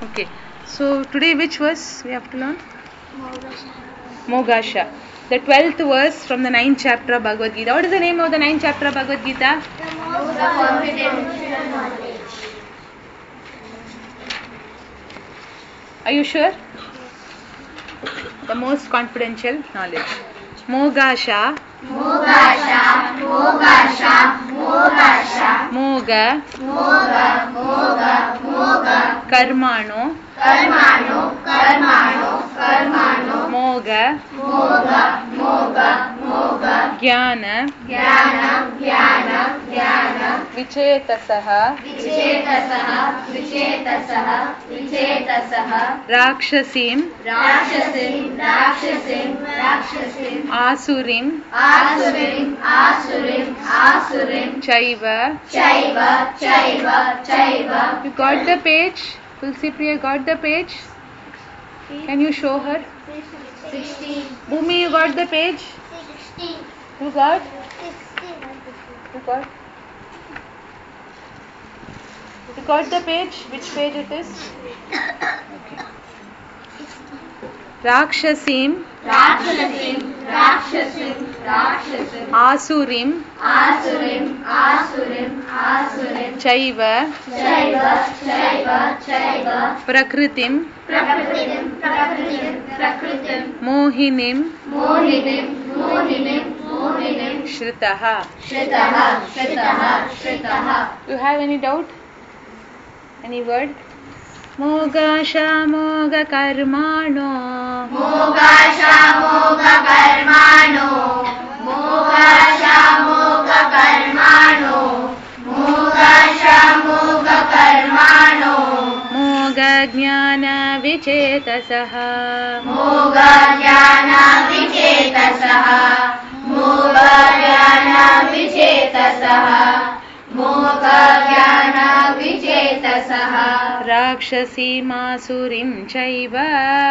Okay. So today which verse we have to learn? Mogasha. The 12th verse from the 9th chapter of Bhagavad Gita. What is the name of the 9th chapter of Bhagavad Gita? The confidential knowledge. Are you sure? The most confidential knowledge. Mogasha. Mogasha, Mogasha, Mogasha. Moga. Moga, Moga, Moga. Karmano. Karmano, Karmano, Karmano. Moga. Moga, Moga, Moga. Jnana. Jnana, Jnana, Jnana. Vichetasaha. Vichetasaha, Vichetasaha, Vichetasaha. Rakshasim. Rakshasim, Rakshasim, Rakshasim. Asurim. Asurim, Asurim, Asurim. Chaiva. Chaiva, Chaiva, Chaiva. You got the page? Tulsi Priya got the page? Can you show her? 16. Bhumi, you got the page? 16. You got? You got? You got the page? Which page it is? Okay. Rakshasim. Rakshasim, Rakshasim, Rakshasim. Asurim. Asurim, Asurim, Asurim. Chaiva. Chaiva, Chaiva, Chaiva. Prakritim. Prakritim, Prakritim, Prakritim. Mohinim. Mohinim, Mohinim, Mohinim. Shritaha. Shritaha, Shritaha, Shritaha. You have any doubt? Any word? Mogasha moga karmano. Mogasha, Moga Karmano. Mogasha, Moga Karmano. Mogasha, Moga Karmano. Moga jnana vichetasaha. Moga Jnana Vichetasaha. Moga Jnana Vichetasaha. Moga Jnana Vichetasaha. Rakshasim asurim chaiva.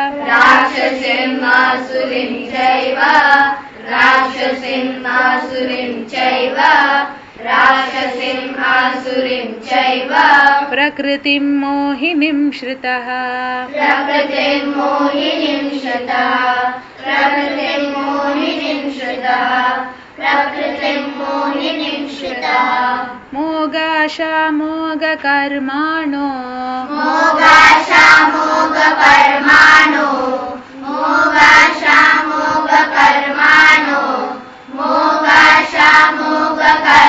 Rakshasim Asurim Chaiva. Rakshasim Asurim Chaiva. Rakshasim Asurim Chaiva. Prakritim mohinim shritaha. Prakritim Mohinim Shritaha. Prakritim Mohinim Shritaha. Prakritim Mohinim Shritaha. Mogasha moga karmano. Mogasha, Moga Karmano. Mogasha, Moga Karmano. Mogasha, Moga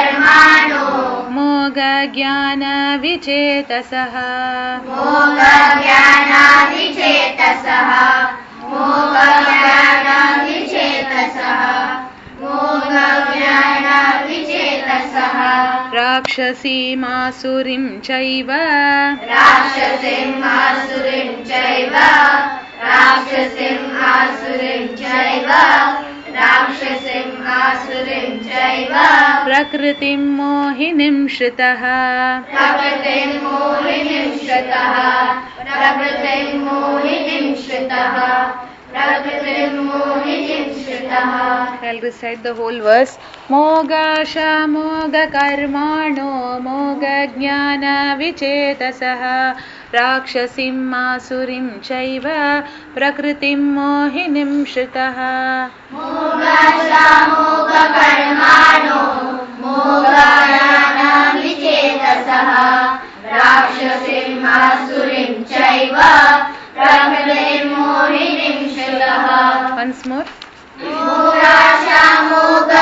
Karmano. Moga jnana vichetasaha. Moga Jnana Vichetasaha. Moga Jnana Vichetasaha. Moga Jnana Vichetasaha. Rakshasim asurim chaiva. Rakshasim Asurim Chaiva. Rakshasim Asurim Chaiva. Rakshasim Asurim Chaiva. Prakritim mohinim shritaha. Prakritim Mohinim Shritaha. Prakritim Mohinim Shritaha. Prakritim Mohinim Shritaha. I'll recite the whole verse. Mogasha moga karmano. Moga jnana vichetasaha. Rakshasim asurim chaiva. Prakritim mohinim shritaha. Mogasha, Moga Karmano. Moga Jnana Vichetasaha. Rakshasim Asurim Chaiva. Prakritim Mohinim Shritaha. Once more. Mogasha, Moga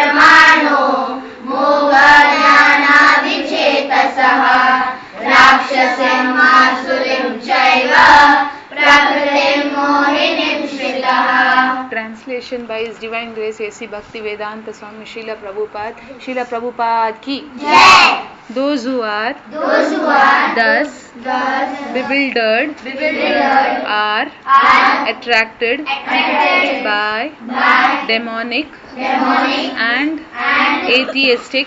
Karmano. Moga Jnana Vichetasaha. Rakshasim Asurim Chaiva. Prakritim Mohinim Shritaha. Translation by His Divine Grace A.C. Bhakti Vedanta Swami Srila Prabhupada. Srila Prabhupada ki. Jai. Those who are Those who are thus bewildered are attracted by demonic and atheistic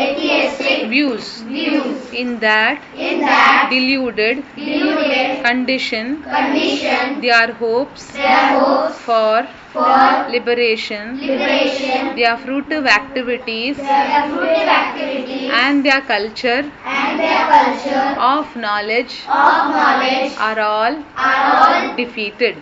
views. In that deluded condition, their hopes for liberation, their fruitive activities and their culture of knowledge are all defeated.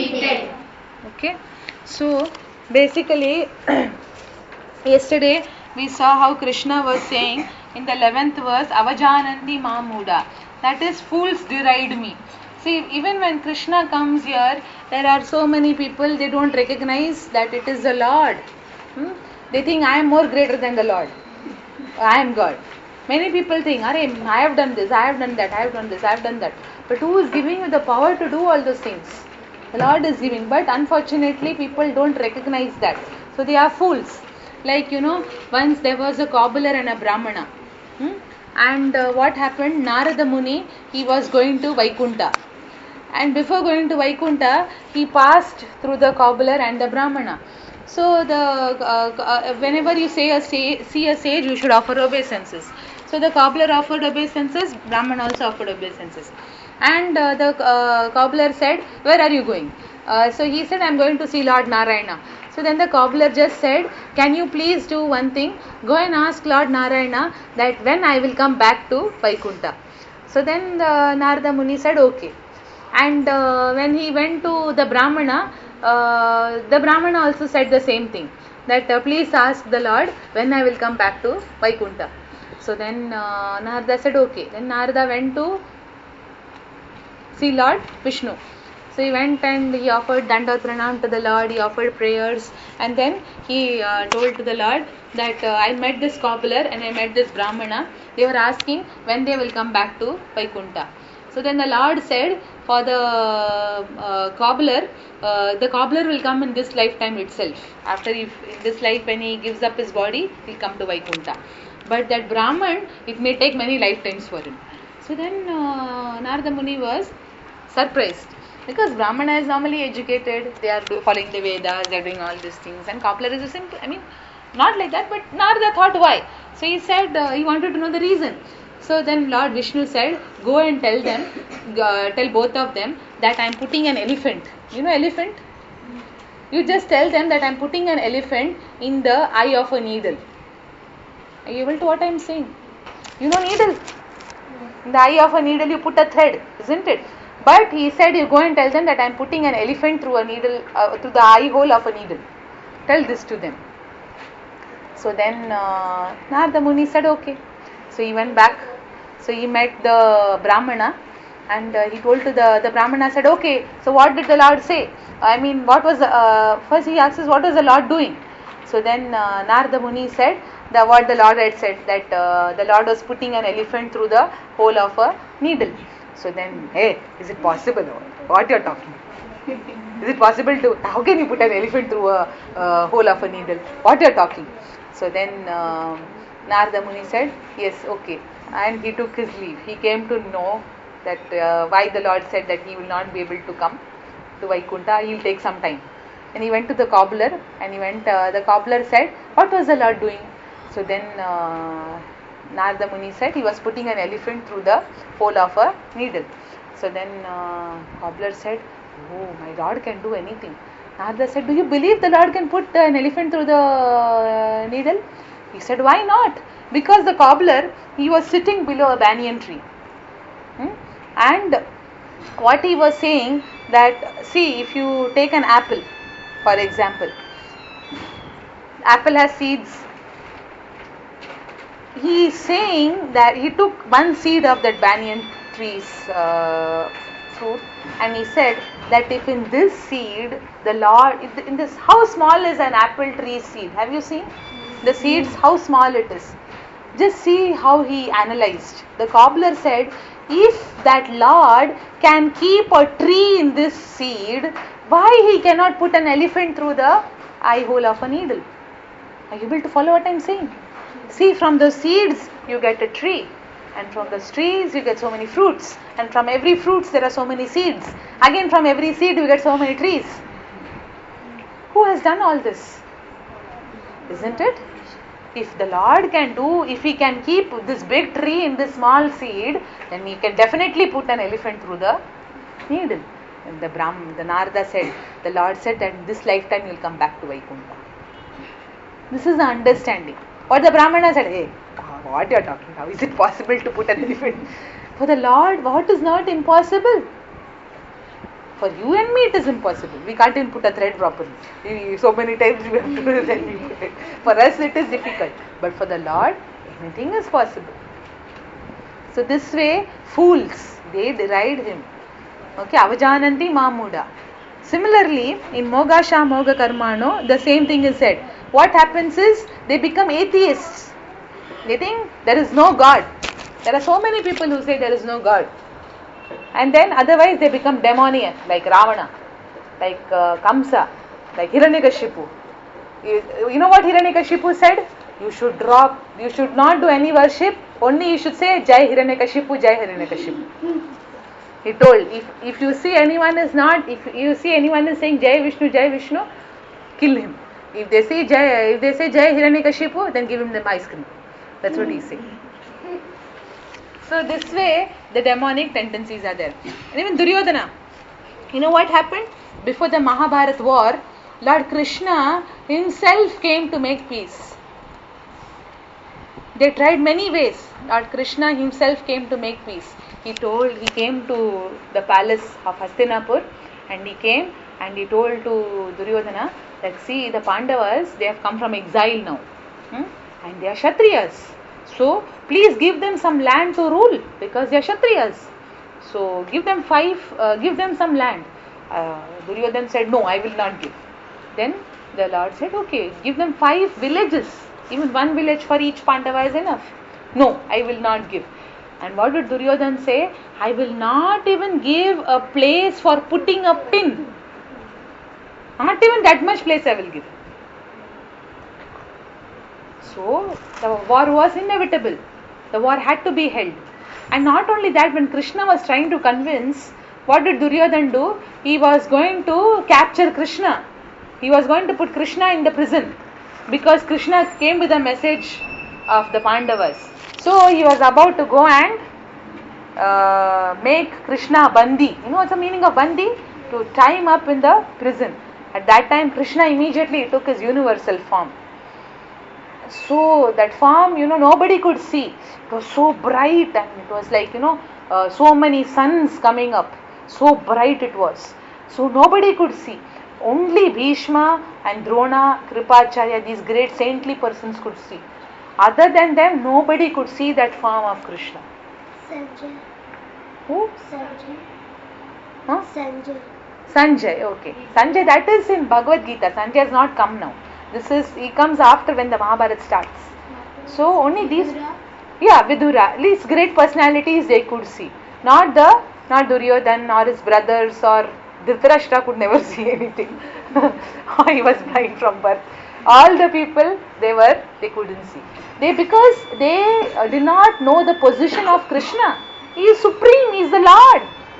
Okay, so basically yesterday we saw how Krishna was saying in the 11th verse, Avajananti Mamuda, that is, fools deride me. See, even when Krishna comes here, there are so many people, they don't recognize that it is the Lord. They think I am more greater than the Lord. I am God. Many people think, I have done this, I have done that, I have done this, I have done that. But who is giving you the power to do all those things? The Lord is giving. But unfortunately, people don't recognize that. So they are fools. Like, once there was a cobbler and a brahmana. And what happened? Narada Muni, he was going to Vaikunta. And before going to Vaikunta, he passed through the cobbler and the brahmana. So whenever you see a sage, you should offer obeisances. So the cobbler offered obeisances, Brahman also offered obeisances. And the cobbler said, where are you going? So he said, I am going to see Lord Narayana. So then the cobbler just said, can you please do one thing? Go and ask Lord Narayana that when I will come back to Vaikunta. So then the Narada Muni said, okay. And when he went to the Brahmana also said the same thing, that please ask the Lord when I will come back to Vaikunta. So then Narada said okay. Then Narada went to see Lord Vishnu. So he went and he offered Dandavat Pranam to the Lord, he offered prayers, and then he told to the Lord that I met this cobbler and I met this Brahmana. They were asking when they will come back to Vaikunta. So then the Lord said, for the cobbler will come in this lifetime itself. After in this life, when he gives up his body, he'll come to Vaikunta. But that Brahman, it may take many lifetimes for him. So then Narada Muni was surprised, because Brahmana is normally educated, they are following the Vedas, they are doing all these things, and cobbler is a simple, not like that, but Narada thought why. So he said, he wanted to know the reason. So then Lord Vishnu said, go and tell them, tell both of them that I am putting an elephant. You know elephant? You just tell them that I am putting an elephant in the eye of a needle. Are you able to what I am saying? You know needle? In the eye of a needle you put a thread, isn't it? But he said, you go and tell them that I am putting an elephant through a needle, through the eye hole of a needle. Tell this to them. So then Narada Muni said okay. So he went back. So he met the Brahmana and he told to the Brahmana said, okay, so what did the Lord say? What was, first he asks, what was the Lord doing? So then Narada Muni said, what the Lord had said, that the Lord was putting an elephant through the hole of a needle. So then, hey, is it possible? What you are talking? Is it possible to, how can you put an elephant through a hole of a needle? What you are talking? So then Narada Muni said, yes, okay. And he took his leave. He came to know that why the Lord said that he will not be able to come to Vaikunta, he will take some time. And he went to the cobbler and the cobbler said, what was the Lord doing? So then Narada Muni said he was putting an elephant through the hole of a needle. So then cobbler said, oh, my Lord can do anything. Narada said, do you believe the Lord can put an elephant through the needle? He said, why not? Because the cobbler, he was sitting below a banyan tree. And what he was saying that, see, if you take an apple, for example, apple has seeds. He is saying that he took one seed of that banyan tree's fruit and he said that if in this seed, the Lord, in this, how small is an apple tree seed? Have you seen? The seeds, how small it is. Just see how he analyzed. The cobbler said, if that Lord can keep a tree in this seed, why he cannot put an elephant through the eye hole of a needle? Are you able to follow what I am saying? See, from the seeds you get a tree, and from the trees you get so many fruits, and from every fruits there are so many seeds. Again, from every seed you get so many trees. Who has done all this? Isn't it? If the Lord can do, if he can keep this big tree in this small seed, then he can definitely put an elephant through the needle. And the Narada said, the Lord said that this lifetime you will come back to Vaikunta. This is the understanding. What the Brahmana said, hey, what you are talking? How is it possible to put an elephant? For the Lord, what is not impossible? For you and me it is impossible. We can't even put a thread properly. So many times we have to do it and we put it. For us it is difficult. But for the Lord, anything is possible. So this way, fools, they deride him. Okay, avajananti mamuda. Similarly, in mogasha moga karmano, the same thing is said. What happens is, they become atheists. They think there is no God. There are so many people who say there is no God. And then otherwise they become demoniac, like Ravana, like Kamsa, like Hiranyakashipu. You know what Hiranyakashipu said? You should not do any worship, only you should say Jai Hiranyakashipu, Jai Hiranyakashipu. He told, if you see anyone is saying Jai Vishnu, kill him. If they say Jai Hiranyakashipu, then give him the ice cream. That's what he said. So this way, the demonic tendencies are there. And even Duryodhana. You know what happened? Before the Mahabharata war, Lord Krishna himself came to make peace. They tried many ways. Lord Krishna himself came to make peace. He came to the palace of Hastinapur, and he came and he told to Duryodhana that, see, the Pandavas, they have come from exile now. And they are Kshatriyas. So, please give them some land to rule, because they are Kshatriyas. So, give them some land. Duryodhana said, no, I will not give. Then the Lord said, okay, give them 5 villages. Even 1 village for each Pandava is enough. No, I will not give. And what did Duryodhana say? I will not even give a place for putting a pin. Not even that much place I will give. So, the war was inevitable. The war had to be held. And not only that, when Krishna was trying to convince, what did Duryodhana do? He was going to capture Krishna. He was going to put Krishna in the prison. Because Krishna came with a message of the Pandavas. So, he was about to go and make Krishna Bandi. You know what's the meaning of Bandi? To tie him up in the prison. At that time, Krishna immediately took his universal form. So that form, nobody could see. It was so bright, and it was like, so many suns coming up. So bright it was. So nobody could see. Only Bhishma and Drona, Kripacharya, these great saintly persons could see. Other than them, nobody could see that form of Krishna. Sanjay. Who? Sanjay. Huh? Sanjay. Sanjay, okay. Sanjay, that is in Bhagavad Gita. Sanjay has not come now. He comes after when the Mahabharata starts. So only these, Vidura, these great personalities they could see. Not Duryodhana or his brothers, or Dhritarashtra could never see anything. He was blind from birth. All the people, they couldn't see. Because they did not know the position of Krishna. He is supreme, he is the Lord.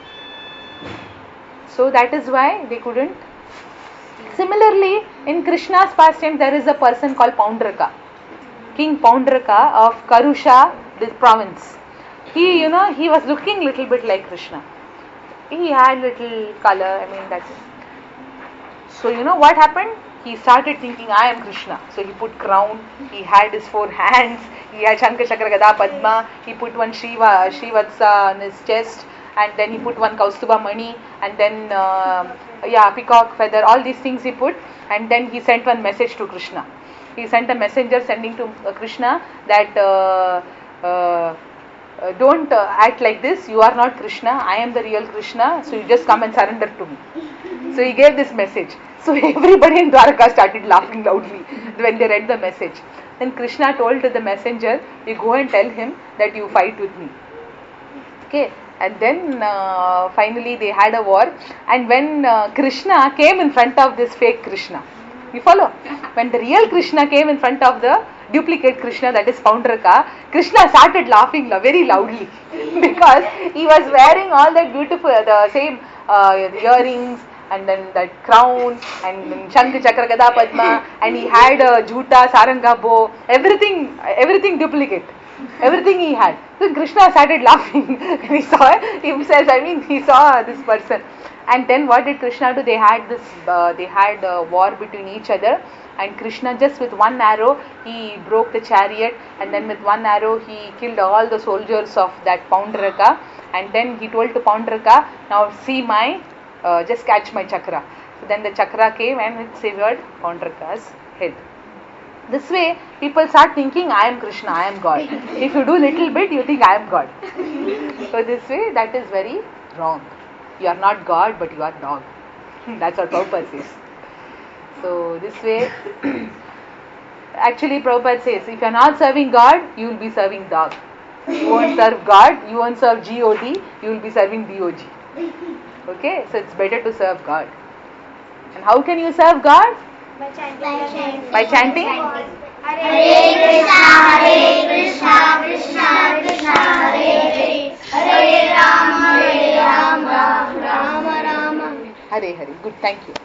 So that is why they couldn't. Similarly, in Krishna's pastime, there is a person called Paundraka, King Paundraka of Karusha, this province. He was looking little bit like Krishna. He had little color, that's it. So, what happened? He started thinking, I am Krishna. So, he put crown, he had his 4 hands, he had Shankar Chakra Gada Padma, he put one Shrivatsa on his chest, and then he put one Kaustuba Mani, and then peacock feather, all these things he put, and then he sent one message to Krishna. He sent a messenger sending to Krishna that don't act like this, you are not Krishna, I am the real Krishna, so you just come and surrender to me. So he gave this message. So everybody in Dwarka started laughing loudly when they read the message. Then Krishna told to the messenger, you go and tell him that you fight with me. Okay. And then finally they had a war. And when Krishna came in front of this fake Krishna, you follow? When the real Krishna came in front of the duplicate Krishna, that is Paundraka, Krishna started laughing very loudly because he was wearing all that beautiful, the same earrings, and then that crown, and then Shankha Chakra Gada Padma, and he had a Jhuta, Saranga bow, everything duplicate. Everything he had. So Krishna started laughing when he saw himself. He saw this person. And then what did Krishna do? They had a war between each other. And Krishna, just with one arrow, he broke the chariot. And then with one arrow, he killed all the soldiers of that Paundraka. And then he told to Paundraka, now see my just catch my chakra. So then the chakra came and it severed Paundraka's head. This way, people start thinking, I am Krishna, I am God. If you do little bit, you think I am God. So this way, that is very wrong. You are not God, but you are dog. That's what Prabhupada says. So this way, actually Prabhupada says, if you are not serving God, you will be serving dog. You won't serve God, you won't serve God, you will be serving DOG. Okay, so it's better to serve God. And how can you serve God? By chanting. By chanting? Hare Krishna, Krishna Krishna, Hare Hare, Hare Rama, Rama Rama. Hare Hare. Good, thank you.